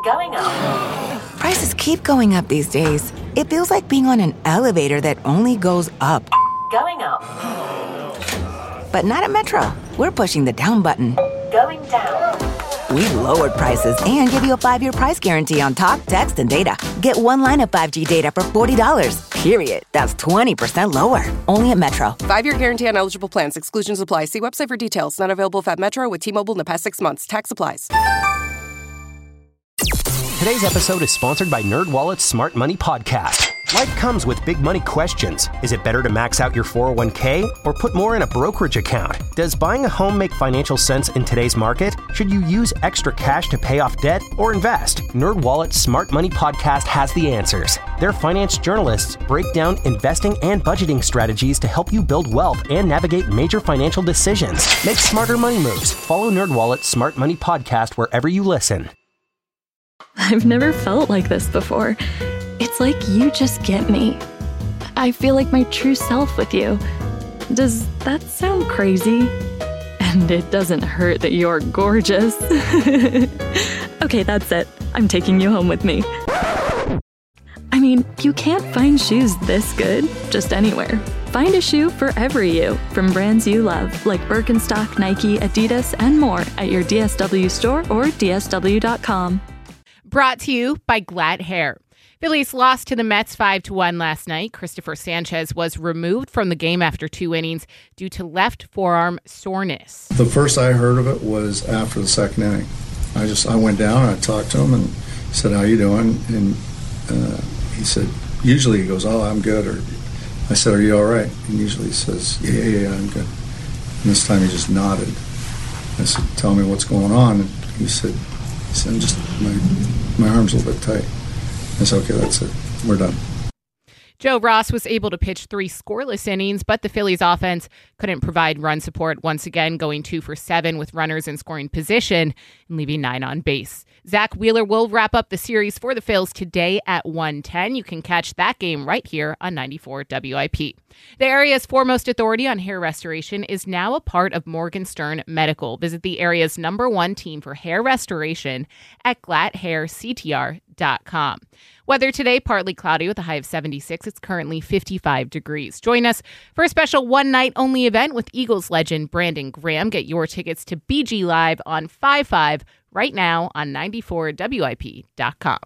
Going up. Prices keep going up these days. It feels like being on an elevator that only goes up. Going up. But not at Metro. We're pushing the down button. Going down. We've lowered prices and give you a 5-year price guarantee on talk, text, and data. Get one line of 5G data for $40, period. That's 20% lower. Only at Metro. 5-year guarantee on eligible plans. Exclusions apply. See website for details. Not available at Metro with T-Mobile in the past 6 months. Tax applies. Today's episode is sponsored by NerdWallet's Smart Money Podcast. Life comes with big money questions. Is it better to max out your 401k or put more in a brokerage account? Does buying a home make financial sense in today's market? Should you use extra cash to pay off debt or invest? NerdWallet's Smart Money Podcast has the answers. Their finance journalists break down investing and budgeting strategies to help you build wealth and navigate major financial decisions. Make smarter money moves. Follow NerdWallet's Smart Money Podcast wherever you listen. I've never felt like this before. It's like you just get me. I feel like my true self with you. Does that sound crazy? And it doesn't hurt that you're gorgeous. Okay, that's it. I'm taking you home with me. I mean, you can't find shoes this good just anywhere. Find a shoe for every you from brands you love, like Birkenstock, Nike, Adidas, and more at your DSW store or DSW.com. Brought to you by Glad Hair. Phillies lost to the Mets 5-1 last night. Christopher Sanchez was removed from the game after 2 innings due to left forearm soreness. The first I heard of it was after the second inning. I went down and I talked to him and said, "How you doing?" And he said, usually he goes, "Oh, I'm good." Or I said, "Are you all right?" And usually he says, Yeah, I'm good." And this time he just nodded. I said, "Tell me what's going on." And he said, "I'm just, my arm's a little bit tight." I said, "Okay, that's it. We're done." Joe Ross was able to pitch 3 scoreless innings, but the Phillies offense couldn't provide run support once again, going 2 for 7 with runners in scoring position and leaving 9 on base. Zach Wheeler will wrap up the series for the Phils today at 1:10. You can catch that game right here on 94 WIP. The area's foremost authority on hair restoration is now a part of Morgan Stern Medical. Visit the area's #1 team for hair restoration at gladhairctr.com. Weather today, partly cloudy with a high of 76. It's currently 55 degrees. Join us for a special one-night-only event with Eagles legend Brandon Graham. Get your tickets to BG Live on 5/5 right now on 94WIP.com.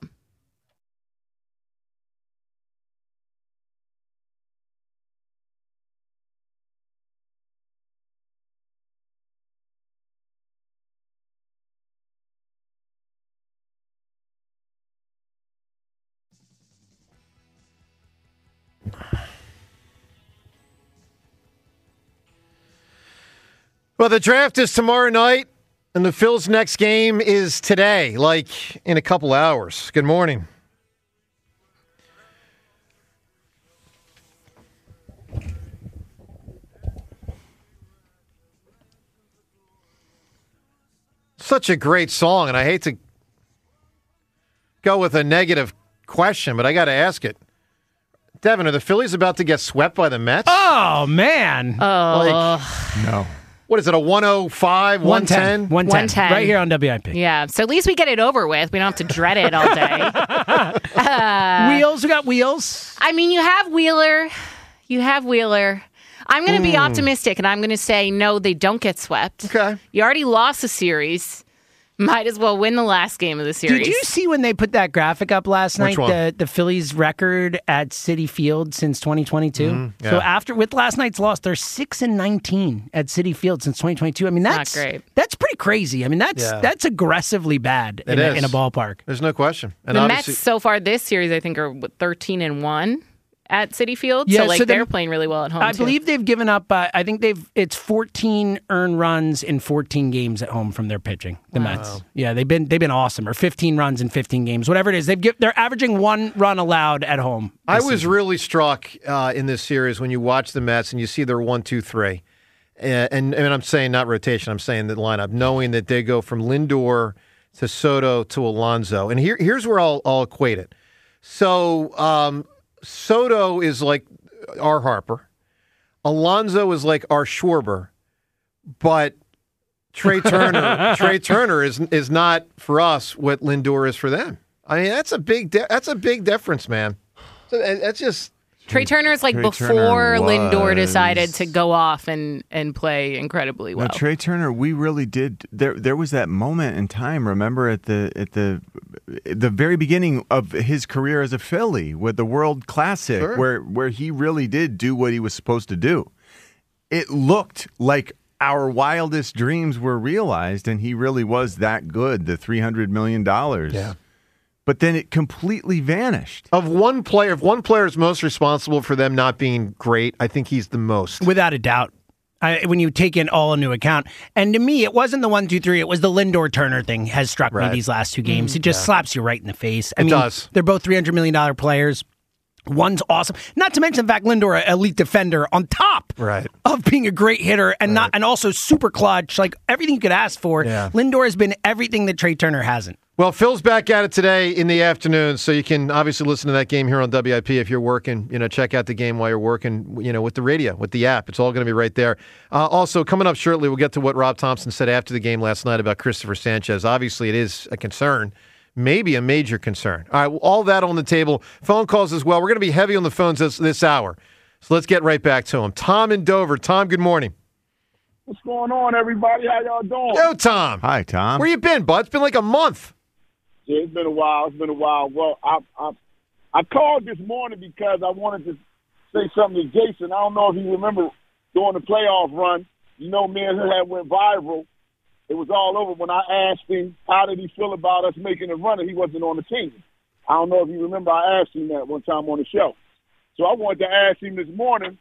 Well, the draft is tomorrow night, and the Phils' next game is today, like in a couple hours. Good morning. Such a great song, and I hate to go with a negative question, but I got to ask it. Devin, are the Phillies about to get swept by the Mets? Oh, man. No. What is it, a 105, 110? 110. Right here on WIP. Yeah, so at least we get it over with. We don't have to dread it all day. Wheels, we got wheels. I mean, you have Wheeler. I'm going to be optimistic, and I'm going to say, no, they don't get swept. Okay. You already lost the series. Might as well win the last game of the series. Did you see when they put that graphic up last Which night? one? The Phillies' record at Citi Field since 2022. Yeah. So with last night's loss, they're 6-19 at Citi Field since 2022. I mean, that's not great. That's pretty crazy. I mean, that's aggressively bad in a ballpark. There's no question. And the Mets so far this series, I think, are 13-1 at Citi Field. Yeah, so they're playing really well at home. I believe they've given up. I think it's 14 earned runs in 14 games at home from their pitching. The Mets. Yeah, they've been awesome. Or 15 runs in 15 games, whatever it is. They're averaging 1 run allowed at home. I was really struck in this series when you watch the Mets and you see their 1-2-3. And I'm saying not rotation. I'm saying the lineup, knowing that they go from Lindor to Soto to Alonso. And here's where I'll equate it. So Soto is like our Harper. Alonso is like our Schwarber. But Trey Turner is not for us what Lindor is for them. I mean, that's a big difference, man. So that's just Trey Turner's like Trey before Turner Lindor was- decided to go off and play incredibly well. No, Trey Turner, we really did. There was that moment in time. Remember at the very beginning of his career as a Philly with the World Classic, Sure. where he really did do what he was supposed to do. It looked like our wildest dreams were realized, and he really was that good. The $300 million. Yeah. But then it completely vanished. if one player is most responsible for them not being great, I think he's the most. Without a doubt. When you take in all into account. And to me, it wasn't the 1, 2, 3. It was the Lindor Turner thing has struck me these last two games. It just slaps you right in the face. I mean, does. They're both $300 million players. One's awesome. Not to mention the fact Lindor, an elite defender, on top of being a great hitter and and also super clutch, like everything you could ask for. Yeah. Lindor has been everything that Trey Turner hasn't. Well, Phil's back at it today in the afternoon, so you can obviously listen to that game here on WIP if you're working. Check out the game while you're working, with the radio, with the app. It's all going to be right there. Also, coming up shortly, we'll get to what Rob Thompson said after the game last night about Christopher Sanchez. Obviously, it is a concern, maybe a major concern. All right, all that on the table. Phone calls as well. We're going to be heavy on the phones this hour, so let's get right back to him. Tom in Dover. Tom, good morning. What's going on, everybody? How y'all doing? Yo, Tom. Hi, Tom. Where you been, bud? It's been like a month. Yeah, it's been a while. Well, I called this morning because I wanted to say something to Jason. I don't know if you remember during the playoff run, me and him had went viral. It was all over when I asked him how did he feel about us making a run and he wasn't on the team. I don't know if you remember I asked him that one time on the show. So I wanted to ask him this morning,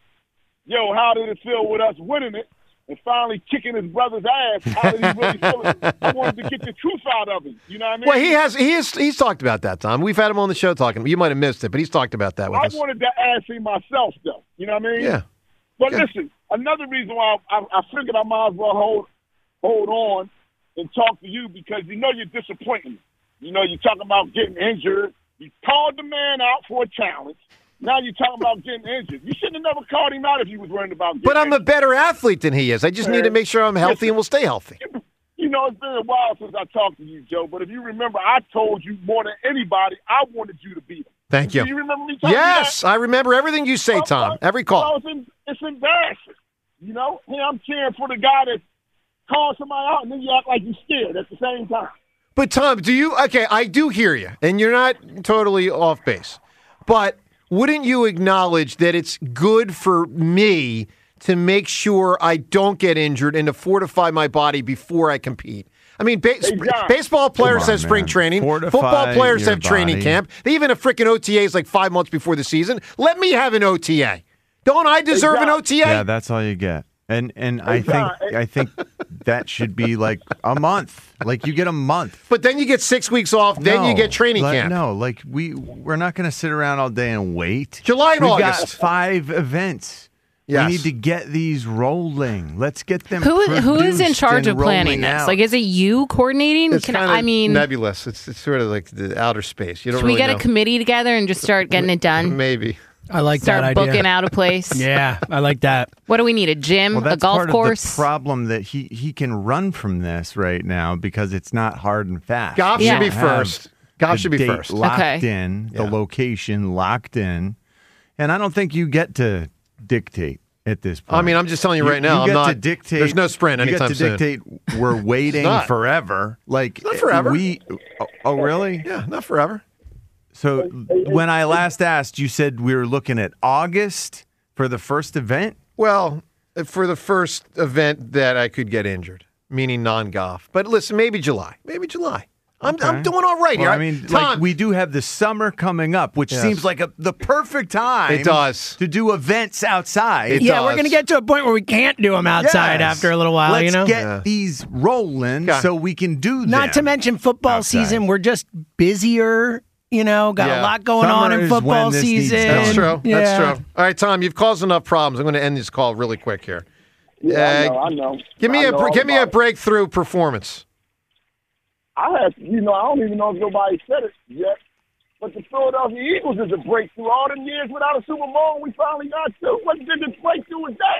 how did it feel with us winning it and finally kicking his brother's ass? How did he really feel it? I wanted to get the truth out of him. You know what I mean? Well, he's talked about that, Tom. We've had him on the show talking. You might have missed it, but he's talked about that with us. I wanted to ask him myself, though. You know what I mean? Yeah. But listen, another reason why I figured I might as well hold on and talk to you because you're disappointing me. You're talking about getting injured. You called the man out for a challenge. Now you're talking about getting injured. You shouldn't have never called him out if you was worried about getting But I'm injured. a better athlete than he is. I just need to make sure I'm healthy and will stay healthy. It's been a while since I talked to you, Joe. But if you remember, I told you more than anybody I wanted you to beat him. Thank you. Do you remember me talking Yes, that? I remember everything you say, Tom. Every call. Well, it's embarrassing. Hey, I'm cheering for the guy that called somebody out and then you act like you're scared at the same time. But, Tom, I do hear you, and you're not totally off base. But wouldn't you acknowledge that it's good for me to make sure I don't get injured and to fortify my body before I compete? I mean, baseball players have spring training. Football players have training camp. They even have freaking OTAs like 5 months before the season. Let me have an OTA. Don't I deserve an OTA? Yeah, that's all you get. And I think that should be like a month. Like you get a month. But then you get 6 weeks off. Then you get training camp. No, like we're not going to sit around all day and wait. July and We've August. got 5 events. Yes. We need to get these rolling. Let's get them. Who is in charge of and planning rolling this? out. Like, is it you coordinating? It's nebulous. It's sort of like the outer space. You don't should we really get know. a committee together and just start getting it done? Maybe. I like Start that idea. booking out a place. Yeah, I like that. What do we need? A gym? Well, a that's golf part course? Of the problem that he can run from this right now because it's not hard and fast. Golf should be first. Golf the should be date first. Locked in, the location locked in, and I don't think you get to dictate at this point. I mean, I'm just telling you right now, You I'm get not. to dictate. There's no sprint You anytime get to soon. dictate. We're waiting not. forever. Like Not forever. Oh, really? Yeah, not forever. So when I last asked, you said we were looking at August for the first event. Well, for the first event that I could get injured, meaning non-golf. But listen, maybe July. Maybe July. I'm doing all right here. Well, I mean, Tom, like we do have the summer coming up, which seems like the perfect time. It does. To do events outside. Yeah, we're going to get to a point where we can't do them outside Yes. after a little while, Let's you know? get these rolling so we can do them. Not to mention football outside. season. We're just busier, got a lot going Summer on in is football when this needs season. done. That's true. Yeah. That's true. All right, Tom, you've caused enough problems. I'm going to end this call really quick here. Yeah, I know. Give me a breakthrough performance. I don't even know if nobody said it yet, but the Philadelphia Eagles is a breakthrough. All them years without a Super Bowl, we finally got two. What the breakthrough was that?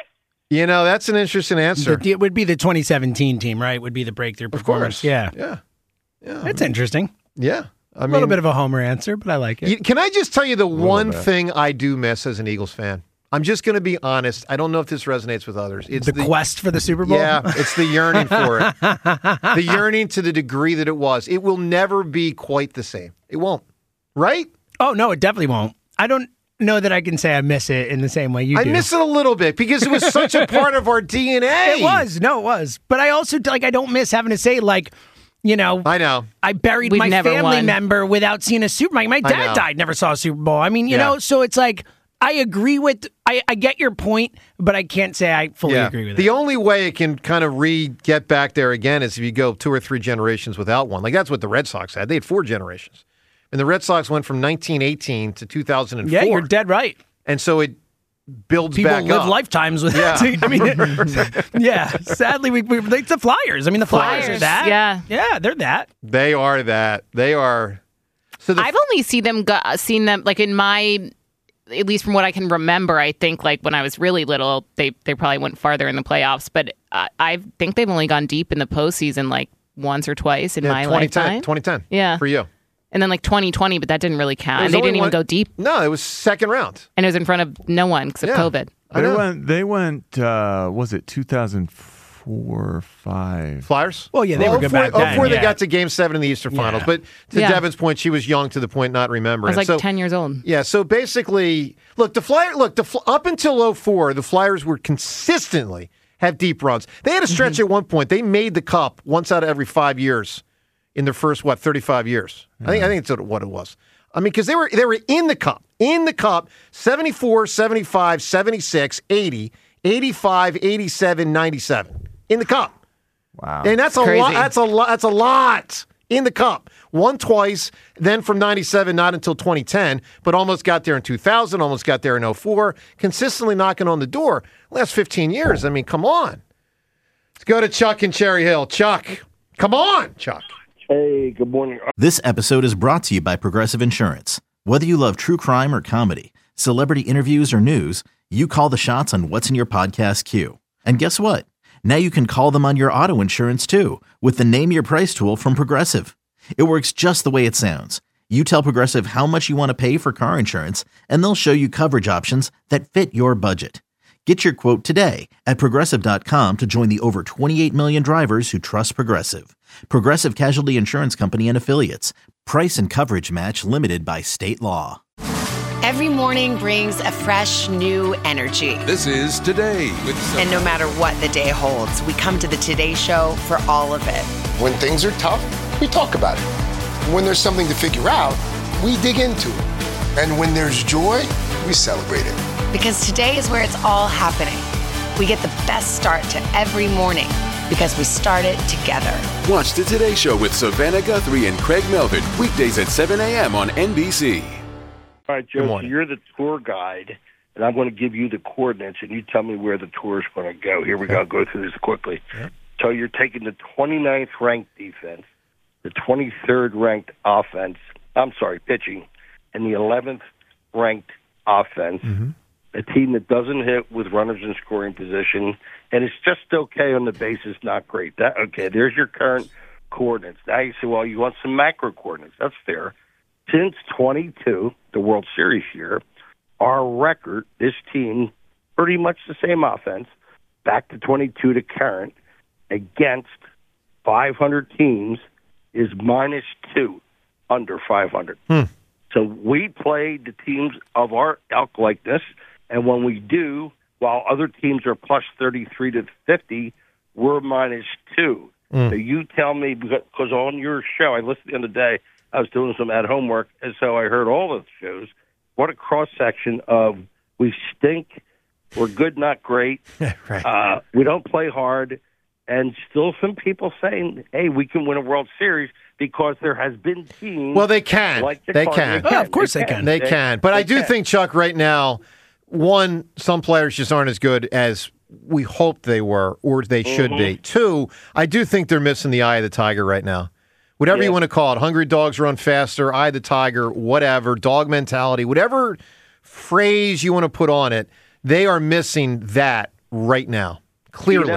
You know, that's an interesting answer. It would be the 2017 team, right? Would be the breakthrough performance. Of course. Yeah. That's interesting. Yeah. I mean, a little bit of a homer answer, but I like it. Can I just tell you the one thing I do miss as an Eagles fan? I'm just going to be honest. I don't know if this resonates with others. It's the quest for the Super Bowl? Yeah, it's the yearning for it. The yearning to the degree that it was. It will never be quite the same. It won't. Right? Oh, no, it definitely won't. I don't know that I can say I miss it in the same way you do. I miss it a little bit because it was such a part of our DNA. It was. No, it was. But I also, I don't miss having to say, you know, I know. I buried my family member without seeing a Super Bowl. My dad died, never saw a Super Bowl. I mean, you know, so it's like, I agree with, I get your point, but I can't say I fully agree with it. The only way it can kind of get back there again is if you go 2 or 3 generations without one. Like that's what the Red Sox had. They had 4 generations. And the Red Sox went from 1918 to 2004. Yeah, you're dead right. And so it builds People back live up. lifetimes with it. I mean, sadly, it's the Flyers. I mean, the Flyers are that. Yeah. Yeah, they're that. They are that. They are. So I've only seen them like in my, at least from what I can remember, I think like when I was really little, they probably went farther in the playoffs, but I think they've only gone deep in the postseason like once or twice in my lifetime. 2010. Yeah. For you. And then like 2020, but that didn't really count. And they didn't even go deep. No, it was second round. And it was in front of no one because of COVID. They went, was it 2004 or 5? Flyers? Well, yeah, they were good back then. Before they got to Game 7 in the Eastern Finals. But to Devin's point, she was young to the point not remembering. I was like 10 years old. Yeah, so basically, up until 04, the Flyers were consistently have deep runs. They had a stretch at one point. They made the Cup once out of every 5 years in their first, 35 years. I think that's what it was. I mean, because they were in the Cup, 74, 75, 76, 80, 85, 87, 97 in the Cup. Wow. And that's a lot. That's a lot in the Cup. Won twice, then from 97, not until 2010, but almost got there in 2000, almost got there in 04, consistently knocking on the door. Last 15 years, I mean, come on. Let's go to Chuck in Cherry Hill. Chuck, come on, Chuck. Hey, good morning. This episode is brought to you by Progressive Insurance. Whether you love true crime or comedy, celebrity interviews or news, you call the shots on what's in your podcast queue. And guess what? Now you can call them on your auto insurance too with the Name Your Price tool from Progressive. It works just the way it sounds. You tell Progressive how much you want to pay for car insurance, and they'll show you coverage options that fit your budget. Get your quote today at Progressive.com to join the over 28 million drivers who trust Progressive. Progressive Casualty Insurance Company and Affiliates. Price and coverage match limited by state law. Every morning brings a fresh, new energy. This is Today with Sophie. And no matter what the day holds, we come to the Today Show for all of it. When things are tough, we talk about it. When there's something to figure out, we dig into it. And when there's joy, we celebrate it. Because today is where it's all happening. We get the best start to every morning because we start it together. Watch the Today Show with Savannah Guthrie and Craig Melvin, weekdays at 7 a.m. on NBC. All right, Joe, so you're the tour guide, and I'm going to give you the coordinates, and you tell me where the tour is going to go. Here we go. I'll go through this quickly. Yeah. So you're taking the 29th ranked defense, the 23rd ranked pitching, and the 11th ranked offense. Mm-hmm. A team that doesn't hit with runners in scoring position, and it's just okay on the basis, not great. There's your current coordinates. Now you say, well, you want some macro coordinates. That's fair. Since 22, the World Series year, our record, this team, pretty much the same offense, back to 22 to current, against 500 teams, is -2 under 500. So we play the teams of our ilk like this, and when we do, while other teams are plus 33 to 50, we're -2. So you tell me, because on your show, I listened the other day, I was doing some at-home work, and so I heard all of the shows. What a cross-section of we stink, we're good, not great, right. We don't play hard, and still some people saying, hey, we can win a World Series because there has been teams. Well, they can. Like they can. Oh, of course they can. They can. But I do think, Chuck, right now, one, some players just aren't as good as we hoped they were or they should be. Two, I do think they're missing the eye of the tiger right now. Whatever you want to call it, hungry dogs run faster, eye of the tiger, whatever, dog mentality, whatever phrase you want to put on it, they are missing that right now? Clearly.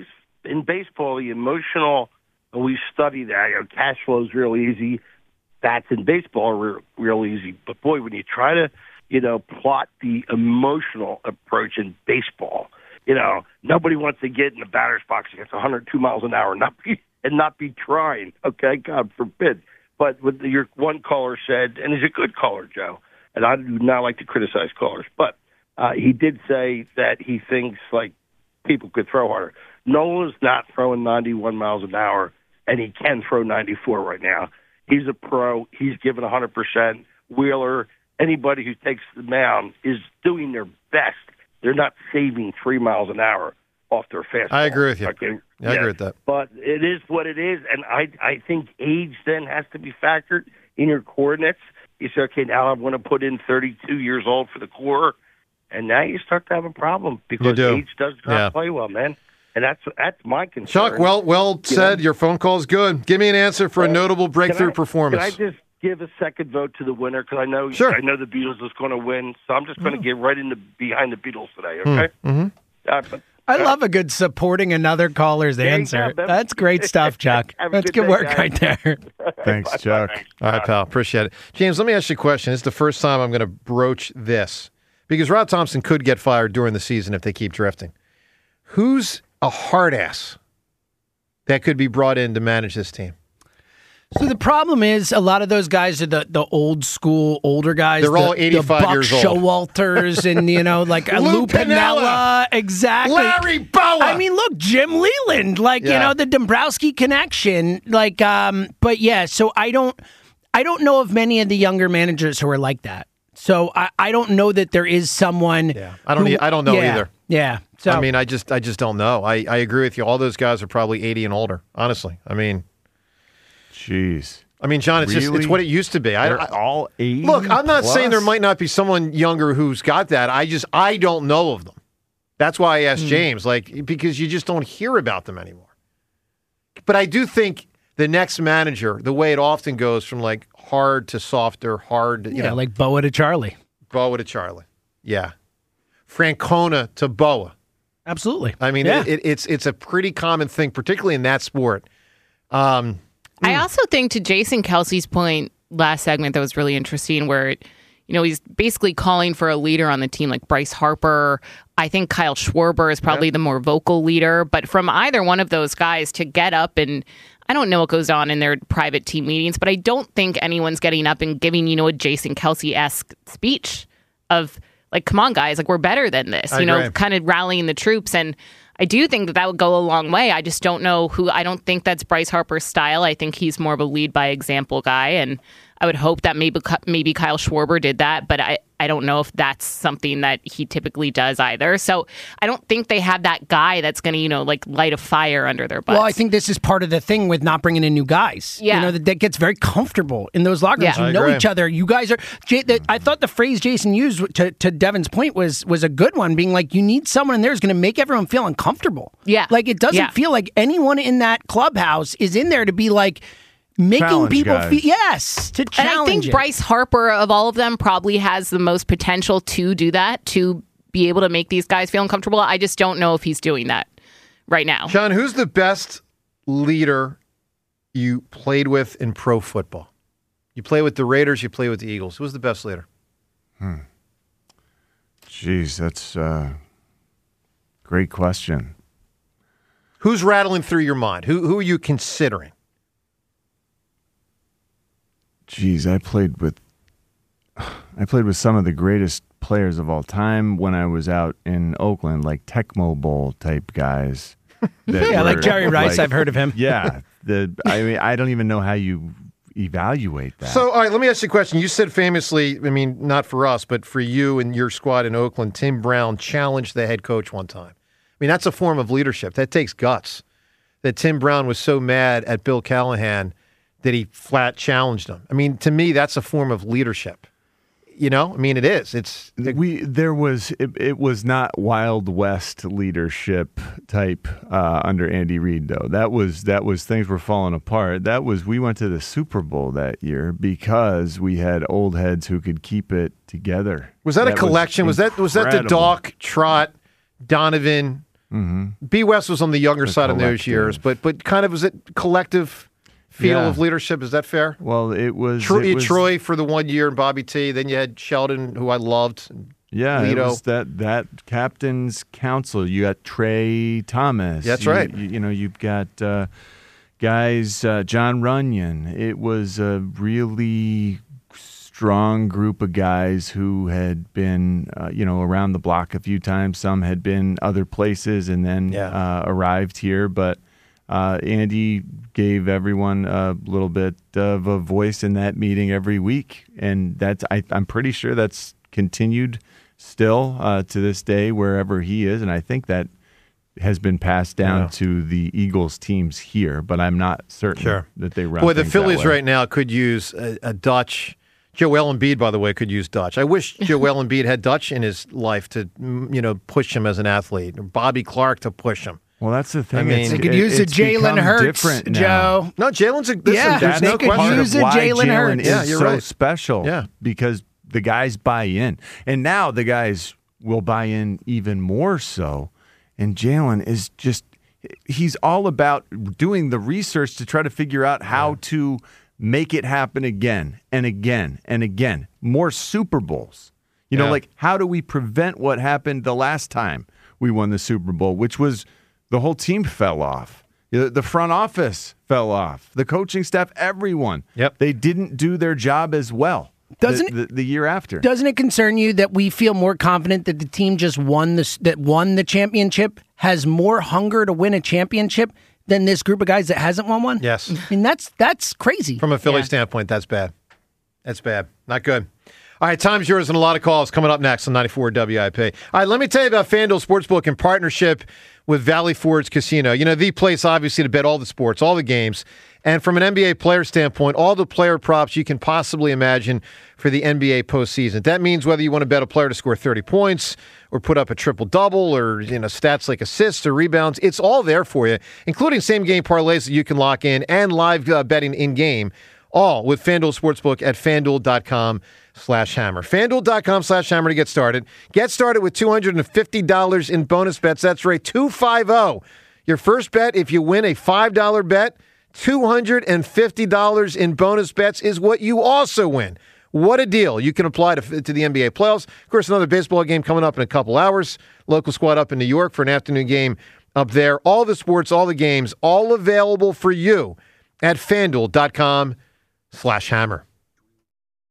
In baseball, the emotional, we study that. Cash flow is real easy. That's in baseball real easy. But, boy, when you try to, plot the emotional approach in baseball, nobody wants to get in the batter's box against 102 miles an hour and not be trying, okay? God forbid. But what your one caller said, and he's a good caller, Joe, and I do not like to criticize callers, but he did say that he thinks, people could throw harder. Nolan's not throwing 91 miles an hour, and he can throw 94 right now. He's a pro. He's given 100%. Wheeler, anybody who takes the mound is doing their best. They're not saving 3 miles an hour off their fastball. I agree with you. Okay? I agree with that. But it is what it is, and I think age then has to be factored in your coordinates. You say, okay, now I want to put in 32 years old for the core, and now you start to have a problem because age does not play well, man. And that's my concern. Chuck, well said. Your phone call is good. Give me an answer for a notable breakthrough performance. Can I just give a second vote to the winner? Because I know the Beatles is going to win, so I'm just going to get right behind the Beatles today, okay? Mm-hmm. I love a good supporting another caller's answer. That's great stuff, Chuck. That's good work right there. Thanks, Chuck. All right, pal. Appreciate it. James, let me ask you a question. It's the first time I'm going to broach this because Rob Thompson could get fired during the season if they keep drifting. Who's a hard ass that could be brought in to manage this team? So the problem is a lot of those guys are the old school, older guys. They're all 85 years old. Buck Showalters and, Lou Piniella. Exactly. Larry Bowa. I mean, look, Jim Leland, the Dombrowski connection. But yeah, so I don't know of many of the younger managers who are like that. So I don't know that there is someone. Yeah, I don't know either. Yeah. So I mean, I just don't know. I agree with you. All those guys are probably 80 and older. Honestly, I mean, jeez. I mean, John, it's really? it's what it used to be. They're all 80. Look, I'm not saying there might not be someone younger who's got that. I don't know of them. That's why I asked James, because you just don't hear about them anymore. But I do think the next manager, the way it often goes from hard to softer, hard to, like Boa to Charlie. Boa to Charlie. Yeah. Francona to Boa. Absolutely. I mean, it's a pretty common thing, particularly in that sport. I also think, to Jason Kelsey's point last segment, that was really interesting, where he's basically calling for a leader on the team like Bryce Harper. I think Kyle Schwarber is probably the more vocal leader. But from either one of those guys to get up, and I don't know what goes on in their private team meetings, but I don't think anyone's getting up and giving, a Jason Kelsey-esque speech of, come on, guys, we're better than this, kind of rallying the troops. And I do think that would go a long way. I just don't know I don't think that's Bryce Harper's style. I think he's more of a lead by example guy. And I would hope that maybe Kyle Schwarber did that, but I don't know if that's something that he typically does either. So I don't think they have that guy that's going to, light a fire under their butts. Well, I think this is part of the thing with not bringing in new guys. Yeah. That gets very comfortable in those locker rooms. You know each other. You guys are... I thought the phrase Jason used to Devin's point was a good one, being you need someone in there who's going to make everyone feel uncomfortable. Yeah. It doesn't feel like anyone in that clubhouse is in there to be making challenge people guys. feel to challenge. And I think Bryce Harper, of all of them, probably has the most potential to do that, to be able to make these guys feel uncomfortable. I just don't know if he's doing that right now. John, who's the best leader you played with in pro football? You play with the Raiders, you play with the Eagles. Who's the best leader? Jeez, that's a great question. Who's rattling through your mind? Who are you considering? Jeez, I played with some of the greatest players of all time when I was out in Oakland, like Tecmo Bowl type guys. Like Jerry Rice. I've heard of him. Yeah, I don't even know how you evaluate that. So, all right, let me ask you a question. You said famously, not for us, but for you and your squad in Oakland, Tim Brown challenged the head coach one time. That's a form of leadership. That takes guts. That Tim Brown was so mad at Bill Callahan that he flat challenged him. To me, that's a form of leadership. It is. It was not Wild West leadership type under Andy Reid, though. That was things were falling apart. We went to the Super Bowl that year because we had old heads who could keep it together. Was that a collection? Was that the Doc, Trot, Donovan. B. West was on the younger side in those years, but kind of was it collective feel of leadership? Is that fair? Well, it was Troy for the 1 year and Bobby T. Then you had Sheldon, who I loved. Yeah, Lito. It was that captain's council. You got Trey Thomas. That's right. You've got guys, John Runyon. It was a really strong group of guys who had been, around the block a few times. Some had been other places and then arrived here. But Andy gave everyone a little bit of a voice in that meeting every week. And I'm pretty sure that's continued still to this day wherever he is. And I think that has been passed down to the Eagles teams here. But I'm not certain that they run. Boy, the Phillies right now could use a Dutch. Joel Embiid, by the way, could use Dutch. I wish Joel Embiid had Dutch in his life to, push him as an athlete. Or Bobby Clark to push him. Well, that's the thing. I mean, they could use a Jalen Hurts, Joe. No, Jalen's a there's no question. Use a Jalen Hurts. Yeah, you're so right. special. Yeah, because the guys buy in, and now the guys will buy in even more so. And Jalen is he's all about doing the research to try to figure out how to make it happen again and again and again. More Super Bowls. Like how do we prevent what happened the last time we won the Super Bowl, which was the whole team fell off. The front office fell off. The coaching staff, everyone. Yep. They didn't do their job as well the year after. Doesn't it concern you that we feel more confident that the team just won the championship has more hunger to win a championship than this group of guys that hasn't won one? Yes. I mean, that's crazy. From a Philly standpoint, that's bad. That's bad. Not good. All right, time's yours and a lot of calls coming up next on 94 WIP. All right, let me tell you about FanDuel Sportsbook in partnership with Valley Forge Casino. The place, obviously, to bet all the sports, all the games. And from an NBA player standpoint, all the player props you can possibly imagine for the NBA postseason. That means whether you want to bet a player to score 30 points or put up a triple-double or stats like assists or rebounds, it's all there for you, including same-game parlays that you can lock in and live betting in-game, all with FanDuel Sportsbook at FanDuel.com/hammer. FanDuel.com/hammer to get started. Get started with $250 in bonus bets. That's right, 250. Your first bet, if you win a $5 bet, $250 in bonus bets is what you also win. What a deal. You can apply to the NBA playoffs. Of course, another baseball game coming up in a couple hours. Local squad up in New York for an afternoon game up there. All the sports, all the games, all available for you at FanDuel.com/hammer.